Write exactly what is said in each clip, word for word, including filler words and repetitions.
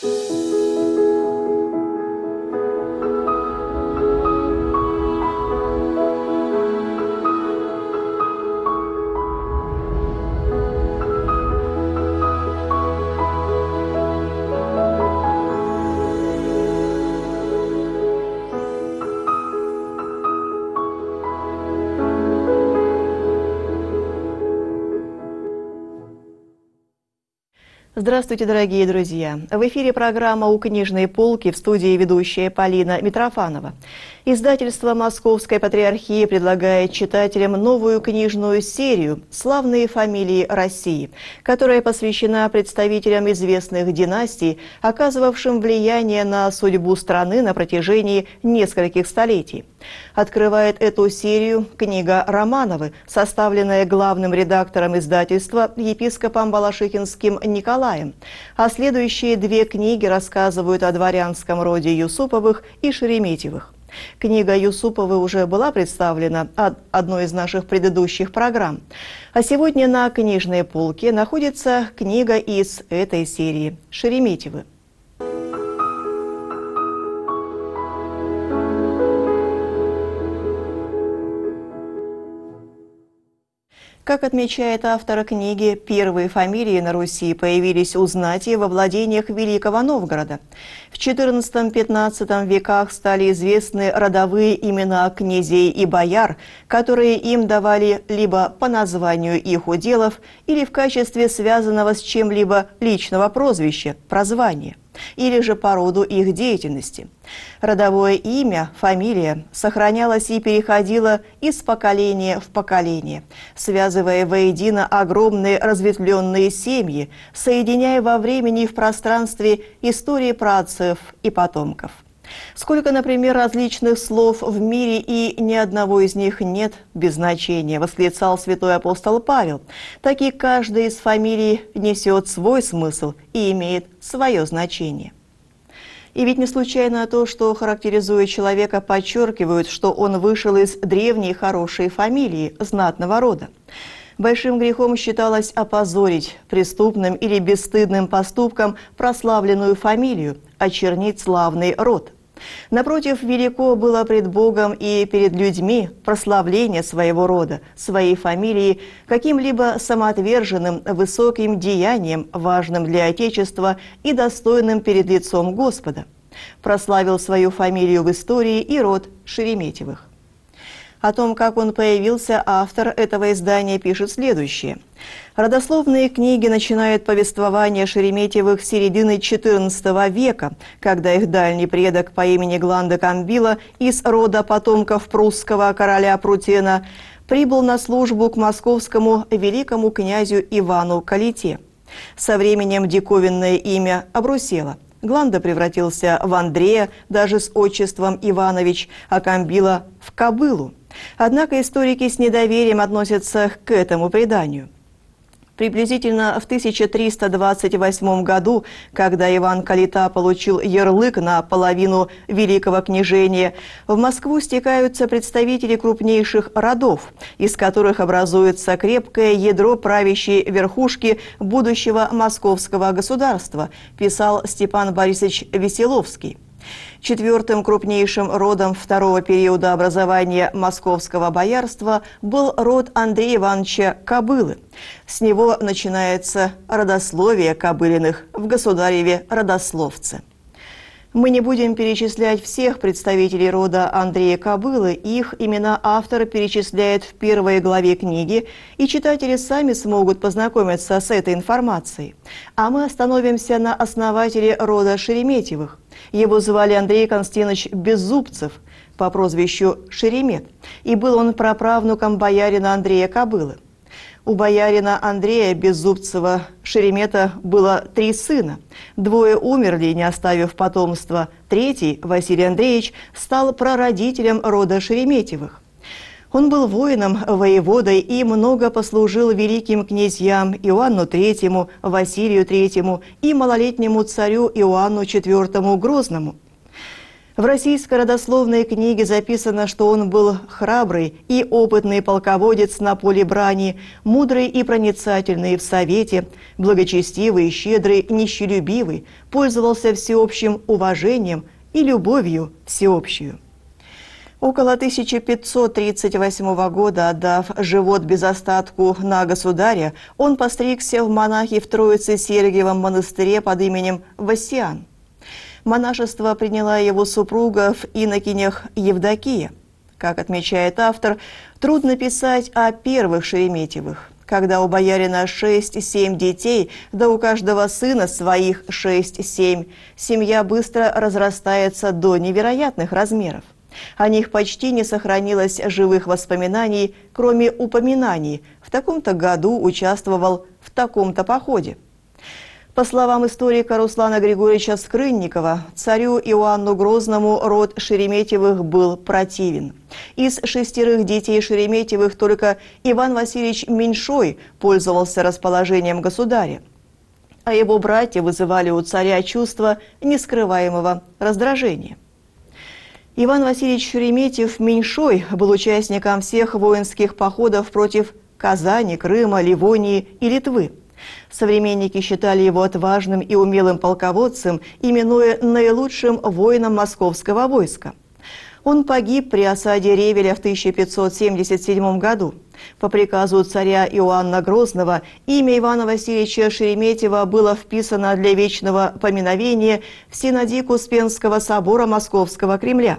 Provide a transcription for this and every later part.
Здравствуйте, дорогие друзья! В эфире программа «У книжной полки», в студии ведущая Полина Митрофанова. Издательство Московской Патриархии предлагает читателям новую книжную серию «Славные фамилии России», которая посвящена представителям известных династий, оказывавшим влияние на судьбу страны на протяжении нескольких столетий. Открывает эту серию книга Романовы, составленная главным редактором издательства епископом Балашихинским Николаем. А следующие две книги рассказывают о дворянском роде Юсуповых и Шереметьевых. Книга Юсуповы уже была представлена от одной из наших предыдущих программ. А сегодня на книжной полке находится книга из этой серии «Шереметьевы». Как отмечает автор книги, первые фамилии на Руси появились у знати во владениях Великого Новгорода. В четырнадцатом-пятнадцатом веках стали известны родовые имена князей и бояр, которые им давали либо по названию их уделов, или в качестве связанного с чем-либо личного прозвища, прозвания, или же по роду их деятельности. Родовое имя, фамилия сохранялось и переходило из поколения в поколение, связывая воедино огромные разветвленные семьи, соединяя во времени и в пространстве истории праотцев и потомков. Сколько, например, различных слов в мире, и ни одного из них нет без значения, восклицал святой апостол Павел. Так и каждая из фамилий несет свой смысл и имеет свое значение. И ведь не случайно то, что характеризует человека, подчеркивают, что он вышел из древней хорошей фамилии, знатного рода. Большим грехом считалось опозорить преступным или бесстыдным поступком прославленную фамилию, очернить славный род. Напротив, велико было пред Богом и перед людьми прославление своего рода, своей фамилии, каким-либо самоотверженным высоким деянием, важным для Отечества и достойным перед лицом Господа. Прославил свою фамилию в истории и род Шереметьевых. О том, как он появился, автор этого издания пишет следующее. Родословные книги начинают повествование Шереметьевых с середины четырнадцатого века, когда их дальний предок по имени Гланда Камбила из рода потомков прусского короля Прутена прибыл на службу к московскому великому князю Ивану Калите. Со временем диковинное имя обрусело. Гланда превратился в Андрея, даже с отчеством Иванович, а Камбила – в Кобылу. Однако историки с недоверием относятся к этому преданию. Приблизительно в тысяча триста двадцать восьмом году, когда Иван Калита получил ярлык на половину великого княжения, в Москву стекаются представители крупнейших родов, из которых образуется крепкое ядро правящей верхушки будущего московского государства, писал Степан Борисович Веселовский. Четвертым крупнейшим родом второго периода образования московского боярства был род Андрея Ивановича Кобылы. С него начинается родословие Кобылиных в государеве родословце. Мы не будем перечислять всех представителей рода Андрея Кобылы, их имена автор перечисляет в первой главе книги, и читатели сами смогут познакомиться с этой информацией. А мы остановимся на основателе рода Шереметьевых. Его звали Андрей Константинович Беззубцев по прозвищу Шеремет, и был он праправнуком боярина Андрея Кобылы. У боярина Андрея Беззубцева Шеремета было три сына. Двое умерли, не оставив потомства. Третий, Василий Андреевич, стал прародителем рода Шереметьевых. Он был воином, воеводой и много послужил великим князьям Иоанну Третьему, Василию Третьему и малолетнему царю Иоанну Четвертому Грозному. В российской родословной книге записано, что он был храбрый и опытный полководец на поле брани, мудрый и проницательный в совете, благочестивый, щедрый, нищелюбивый, пользовался всеобщим уважением и любовью всеобщую. Около тысяча пятьсот тридцать восьмого года, отдав живот без остатку на государя, он постригся в монахи в Троице-Сергиевом монастыре под именем Васян. Монашество приняла его супруга в инокинях Евдокия. Как отмечает автор, трудно писать о первых Шереметьевых. Когда у боярина шесть-семь детей, да у каждого сына своих шесть-семь, семья быстро разрастается до невероятных размеров. О них почти не сохранилось живых воспоминаний, кроме упоминаний. В таком-то году участвовал в таком-то походе. По словам историка Руслана Григорьевича Скрынникова, царю Иоанну Грозному род Шереметьевых был противен. Из шестерых детей Шереметьевых только Иван Васильевич Меньшой пользовался расположением государя, а его братья вызывали у царя чувство нескрываемого раздражения. Иван Васильевич Шереметьев Меньшой был участником всех воинских походов против Казани, Крыма, Ливонии и Литвы. Современники считали его отважным и умелым полководцем, именуя наилучшим воином московского войска. Он погиб при осаде Ревеля в тысяча пятьсот семьдесят седьмом году. По приказу царя Иоанна Грозного имя Ивана Васильевича Шереметьева было вписано для вечного поминовения в синодик Успенского собора Московского Кремля.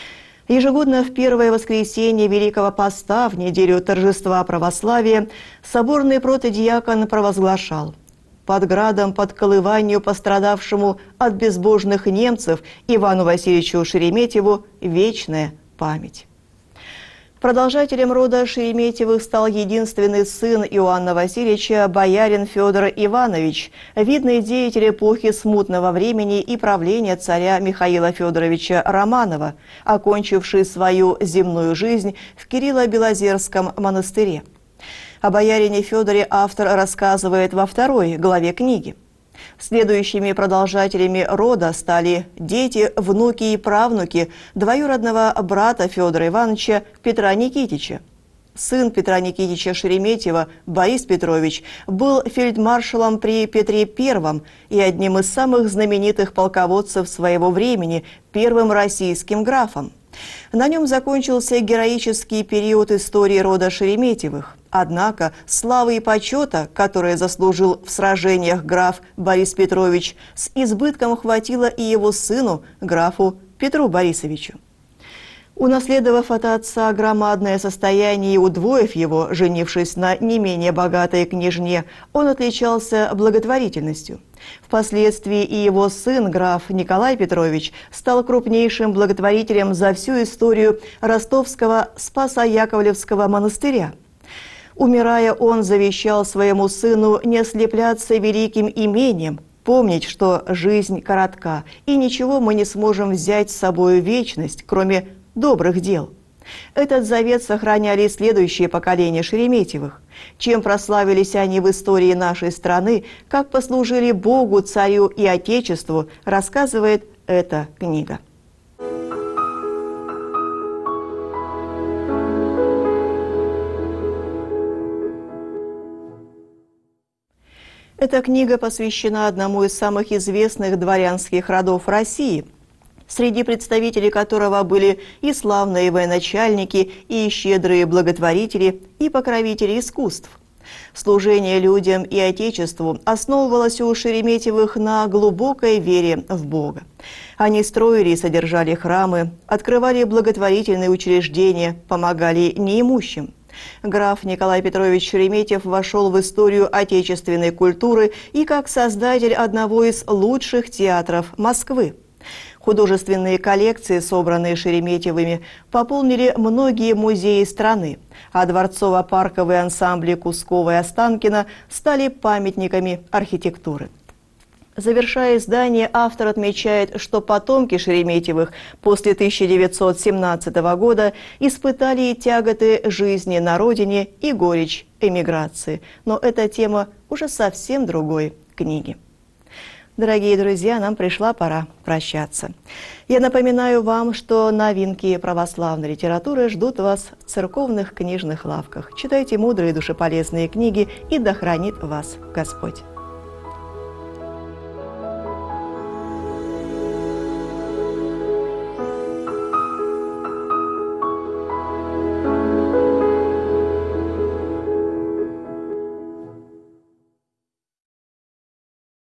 Ежегодно в первое воскресенье Великого Поста, в неделю торжества православия, соборный протодиакон провозглашал: «Под градом, под колыванью пострадавшему от безбожных немцев Ивану Васильевичу Шереметьеву вечная память». Продолжателем рода Шереметьевых стал единственный сын Иоанна Васильевича, боярин Федор Иванович, видный деятель эпохи смутного времени и правления царя Михаила Федоровича Романова, окончивший свою земную жизнь в Кирилло-Белозерском монастыре. О боярине Федоре автор рассказывает во второй главе книги. Следующими продолжателями рода стали дети, внуки и правнуки двоюродного брата Федора Ивановича Петра Никитича. Сын Петра Никитича Шереметьева, Борис Петрович, был фельдмаршалом при Петре Первом и одним из самых знаменитых полководцев своего времени, первым российским графом. На нем закончился героический период истории рода Шереметьевых. Однако славы и почета, которые заслужил в сражениях граф Борис Петрович, с избытком хватило и его сыну, графу Петру Борисовичу. Унаследовав от отца громадное состояние и удвоив его, женившись на не менее богатой княжне, он отличался благотворительностью. Впоследствии и его сын, граф Николай Петрович, стал крупнейшим благотворителем за всю историю ростовского Спасо-Яковлевского монастыря. Умирая, он завещал своему сыну не ослепляться великим имением, помнить, что жизнь коротка, и ничего мы не сможем взять с собой в вечность, кроме добрых дел. Этот завет сохраняли следующие поколения Шереметьевых. Чем прославились они в истории нашей страны, как послужили Богу, царю и Отечеству, рассказывает эта книга. Эта книга посвящена одному из самых известных дворянских родов России, среди представителей которого были и славные военачальники, и щедрые благотворители, и покровители искусств. Служение людям и Отечеству основывалось у Шереметьевых на глубокой вере в Бога. Они строили и содержали храмы, открывали благотворительные учреждения, помогали неимущим. Граф Николай Петрович Шереметьев вошел в историю отечественной культуры и как создатель одного из лучших театров Москвы. Художественные коллекции, собранные Шереметьевыми, пополнили многие музеи страны, а дворцово-парковые ансамбли Кускова и Останкина стали памятниками архитектуры. Завершая издание, автор отмечает, что потомки Шереметьевых после тысяча девятьсот семнадцатого года испытали тяготы жизни на родине и горечь эмиграции. Но эта тема уже совсем другой книги. Дорогие друзья, нам пришла пора прощаться. Я напоминаю вам, что новинки православной литературы ждут вас в церковных книжных лавках. Читайте мудрые душеполезные книги, и да хранит вас Господь.